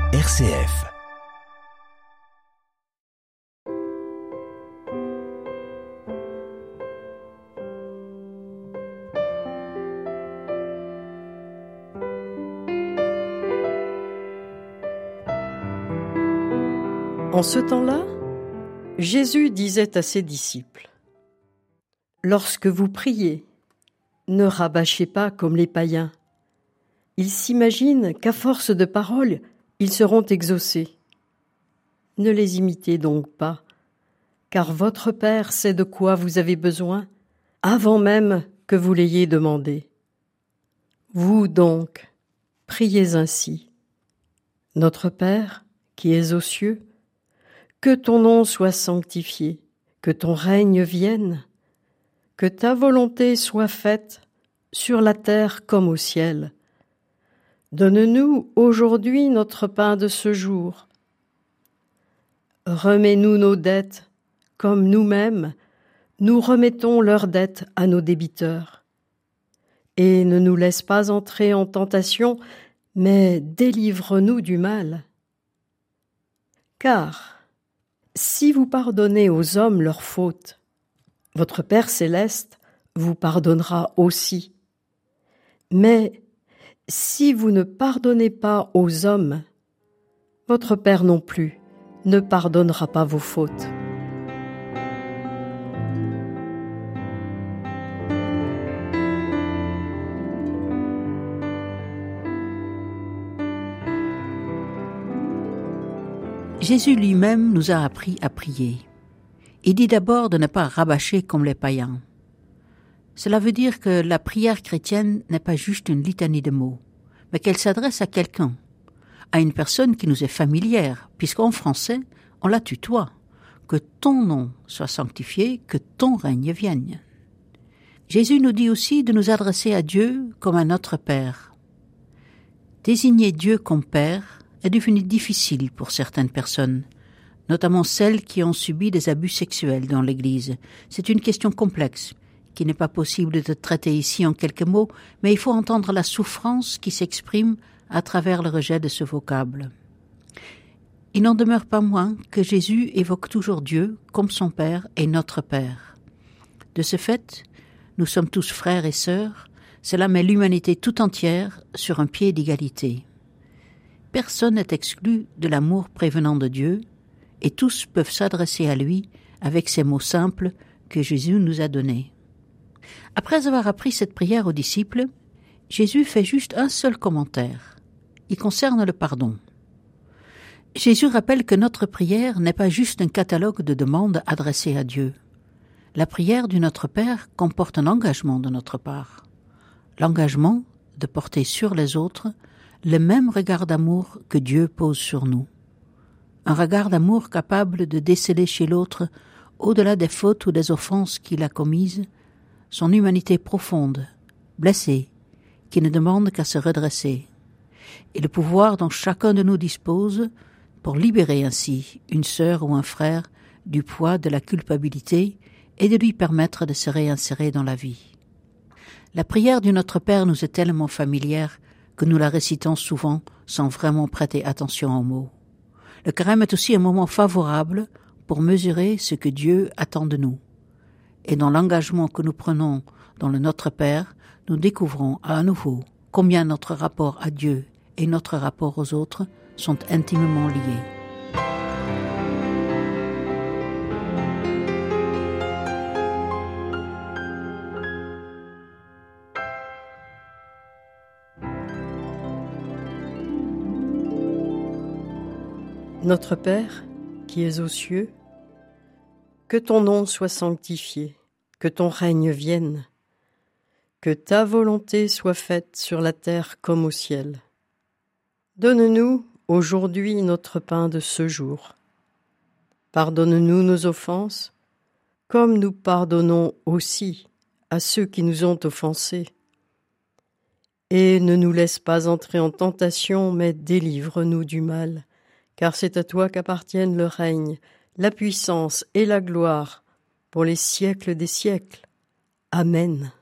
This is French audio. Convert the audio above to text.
RCF. En ce temps-là, Jésus disait à ses disciples : « Lorsque vous priez, ne rabâchez pas comme les païens. Ils s'imaginent qu'à force de paroles, ils seront exaucés. Ne les imitez donc pas, car votre Père sait de quoi vous avez besoin, avant même que vous l'ayez demandé. Vous donc, priez ainsi. Notre Père, qui es aux cieux, que ton nom soit sanctifié, que ton règne vienne, que ta volonté soit faite sur la terre comme au ciel. Donne-nous aujourd'hui notre pain de ce jour. Remets-nous nos dettes, comme nous-mêmes, nous remettons leurs dettes à nos débiteurs. Et ne nous laisse pas entrer en tentation, mais délivre-nous du mal. Car si vous pardonnez aux hommes leurs fautes, votre Père céleste vous pardonnera aussi. Mais si vous ne pardonnez pas aux hommes, votre Père non plus ne pardonnera pas vos fautes. Jésus lui-même nous a appris à prier. Il dit d'abord de ne pas rabâcher comme les païens. Cela veut dire que la prière chrétienne n'est pas juste une litanie de mots, mais qu'elle s'adresse à quelqu'un, à une personne qui nous est familière, puisqu'en français, on la tutoie. Que ton nom soit sanctifié, que ton règne vienne. Jésus nous dit aussi de nous adresser à Dieu comme à notre Père. Désigner Dieu comme Père est devenu difficile pour certaines personnes, notamment celles qui ont subi des abus sexuels dans l'Église. C'est une question complexe, qui n'est pas possible de traiter ici en quelques mots, mais il faut entendre la souffrance qui s'exprime à travers le rejet de ce vocable. Il n'en demeure pas moins que Jésus évoque toujours Dieu comme son Père et notre Père. De ce fait, nous sommes tous frères et sœurs, cela met l'humanité tout entière sur un pied d'égalité. Personne n'est exclu de l'amour prévenant de Dieu, et tous peuvent s'adresser à lui avec ces mots simples que Jésus nous a donnés. Après avoir appris cette prière aux disciples, Jésus fait juste un seul commentaire. Il concerne le pardon. Jésus rappelle que notre prière n'est pas juste un catalogue de demandes adressées à Dieu. La prière du Notre Père comporte un engagement de notre part. L'engagement de porter sur les autres le même regard d'amour que Dieu pose sur nous. Un regard d'amour capable de déceler chez l'autre, au-delà des fautes ou des offenses qu'il a commises, son humanité profonde, blessée, qui ne demande qu'à se redresser, et le pouvoir dont chacun de nous dispose pour libérer ainsi une sœur ou un frère du poids de la culpabilité et de lui permettre de se réinsérer dans la vie. La prière du Notre Père nous est tellement familière que nous la récitons souvent sans vraiment prêter attention aux mots. Le carême est aussi un moment favorable pour mesurer ce que Dieu attend de nous. Et dans l'engagement que nous prenons dans le Notre Père, nous découvrons à nouveau combien notre rapport à Dieu et notre rapport aux autres sont intimement liés. Notre Père, qui es aux cieux, que ton nom soit sanctifié, que ton règne vienne, que ta volonté soit faite sur la terre comme au ciel. Donne-nous aujourd'hui notre pain de ce jour. Pardonne-nous nos offenses, comme nous pardonnons aussi à ceux qui nous ont offensés. Et ne nous laisse pas entrer en tentation, mais délivre-nous du mal. Car c'est à toi qu'appartiennent le règne, la puissance et la gloire pour les siècles des siècles. Amen.